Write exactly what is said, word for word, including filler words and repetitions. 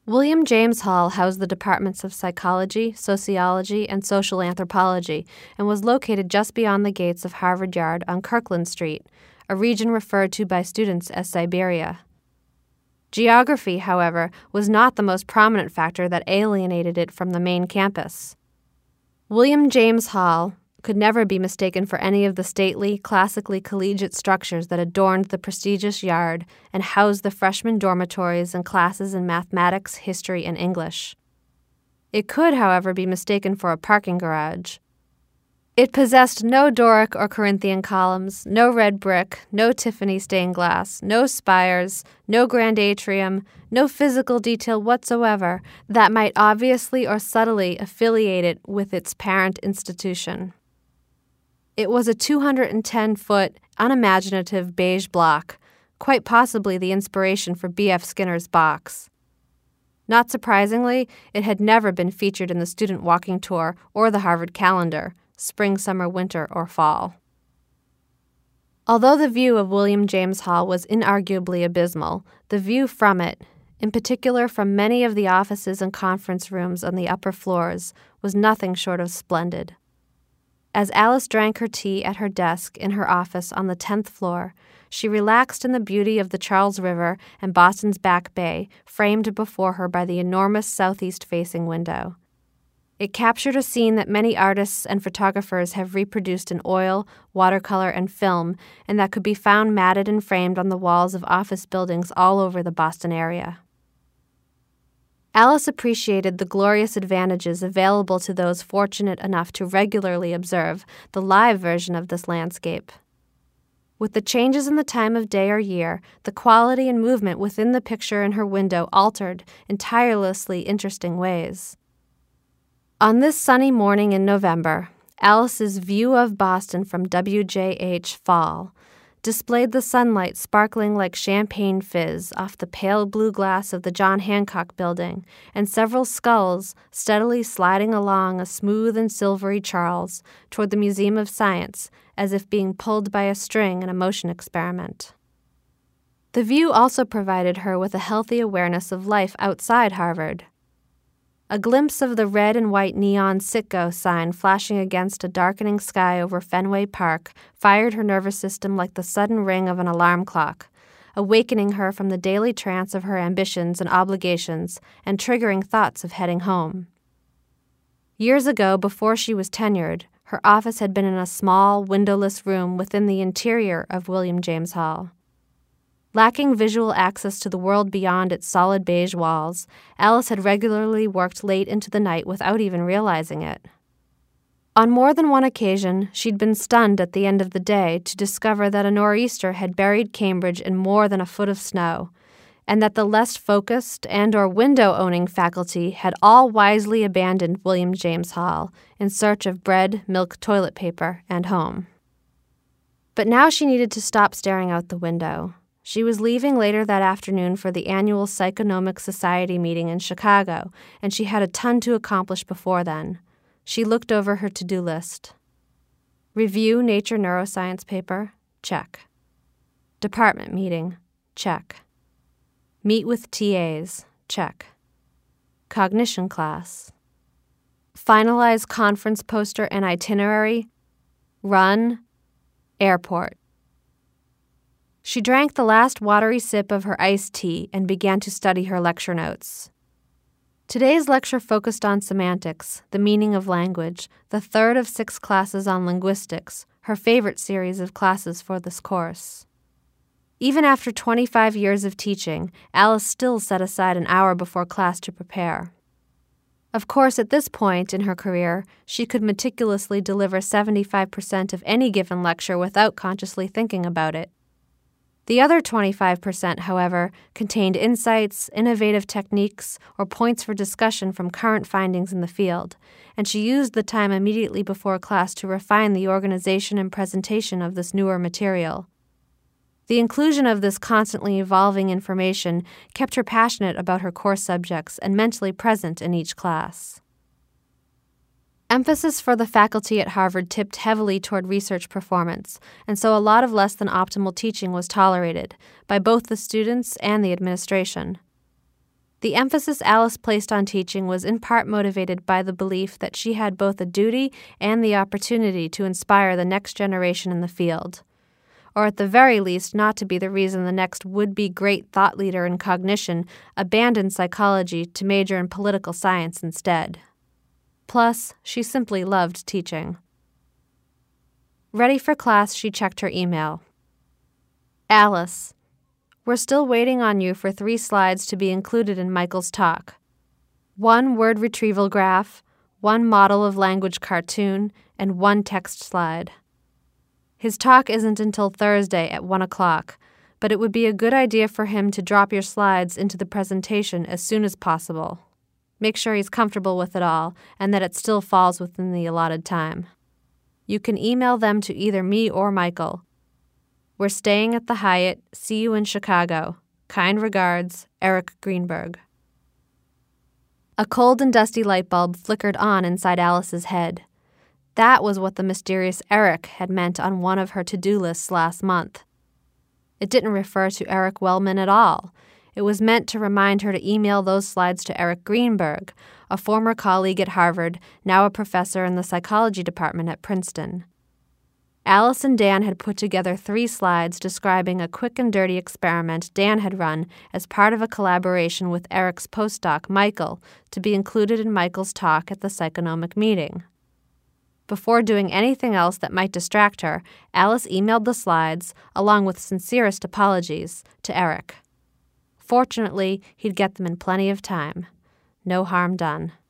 William James Hall housed the departments of psychology, sociology, and social anthropology, and was located just beyond the gates of Harvard Yard on Kirkland Street, a region referred to by students as Siberia. Geography, however, was not the most prominent factor that alienated it from the main campus. William James Hall could never be mistaken for any of the stately, classically collegiate structures that adorned the prestigious yard and housed the freshman dormitories and classes in mathematics, history, and English. It could, however, be mistaken for a parking garage. It possessed no Doric or Corinthian columns, no red brick, no Tiffany stained glass, no spires, no grand atrium, no physical detail whatsoever that might obviously or subtly affiliate it with its parent institution. It was a two hundred ten foot, unimaginative beige block, quite possibly the inspiration for B F Skinner's box. Not surprisingly, it had never been featured in the student walking tour or the Harvard calendar, spring, summer, winter, or fall. Although the view of William James Hall was inarguably abysmal, the view from it, in particular from many of the offices and conference rooms on the upper floors, was nothing short of splendid. As Alice drank her tea at her desk in her office on the tenth floor, she relaxed in the beauty of the Charles River and Boston's Back Bay, framed before her by the enormous southeast-facing window. It captured a scene that many artists and photographers have reproduced in oil, watercolor, and film, and that could be found matted and framed on the walls of office buildings all over the Boston area. Alice appreciated the glorious advantages available to those fortunate enough to regularly observe the live version of this landscape. With the changes in the time of day or year, the quality and movement within the picture in her window altered in tirelessly interesting ways. On this sunny morning in November, Alice's view of Boston from W J H Fall displayed the sunlight sparkling like champagne fizz off the pale blue glass of the John Hancock Building, and several sculls steadily sliding along a smooth and silvery Charles toward the Museum of Science, as if being pulled by a string in a motion experiment. The view also provided her with a healthy awareness of life outside Harvard. A glimpse of the red and white neon Citgo sign flashing against a darkening sky over Fenway Park fired her nervous system like the sudden ring of an alarm clock, awakening her from the daily trance of her ambitions and obligations and triggering thoughts of heading home. Years ago, before she was tenured, her office had been in a small, windowless room within the interior of William James Hall. Lacking visual access to the world beyond its solid beige walls, Alice had regularly worked late into the night without even realizing it. On more than one occasion, she'd been stunned at the end of the day to discover that a nor'easter had buried Cambridge in more than a foot of snow, and that the less focused and or window-owning faculty had all wisely abandoned William James Hall in search of bread, milk, toilet paper, and home. But now she needed to stop staring out the window. She was leaving later that afternoon for the annual Psychonomic Society meeting in Chicago, and she had a ton to accomplish before then. She looked over her to-do list. Review Nature Neuroscience paper? Check. Department meeting? Check. Meet with T As? Check. Cognition class? Finalize conference poster and itinerary? Run? Airport. She drank the last watery sip of her iced tea and began to study her lecture notes. Today's lecture focused on semantics, the meaning of language, the third of six classes on linguistics, her favorite series of classes for this course. Even after twenty-five years of teaching, Alice still set aside an hour before class to prepare. Of course, at this point in her career, she could meticulously deliver seventy-five percent of any given lecture without consciously thinking about it. The other twenty-five percent, however, contained insights, innovative techniques, or points for discussion from current findings in the field, and she used the time immediately before class to refine the organization and presentation of this newer material. The inclusion of this constantly evolving information kept her passionate about her course subjects and mentally present in each class. Emphasis for the faculty at Harvard tipped heavily toward research performance, and so a lot of less than optimal teaching was tolerated by both the students and the administration. The emphasis Alice placed on teaching was in part motivated by the belief that she had both a duty and the opportunity to inspire the next generation in the field, or at the very least not to be the reason the next would-be great thought leader in cognition abandoned psychology to major in political science instead. Plus, she simply loved teaching. Ready for class, she checked her email. Alice, we're still waiting on you for three slides to be included in Michael's talk. One word retrieval graph, one model of language cartoon, and one text slide. His talk isn't until Thursday at one o'clock, but it would be a good idea for him to drop your slides into the presentation as soon as possible. Make sure he's comfortable with it all and that it still falls within the allotted time. You can email them to either me or Michael. We're staying at the Hyatt. See you in Chicago. Kind regards, Eric Greenberg. A cold and dusty light bulb flickered on inside Alice's head. That was what the mysterious Eric had meant on one of her to-do lists last month. It didn't refer to Eric Wellman at all. It was meant to remind her to email those slides to Eric Greenberg, a former colleague at Harvard, now a professor in the psychology department at Princeton. Alice and Dan had put together three slides describing a quick and dirty experiment Dan had run as part of a collaboration with Eric's postdoc, Michael, to be included in Michael's talk at the psychonomic meeting. Before doing anything else that might distract her, Alice emailed the slides, along with sincerest apologies, to Eric. Fortunately, he'd get them in plenty of time. No harm done.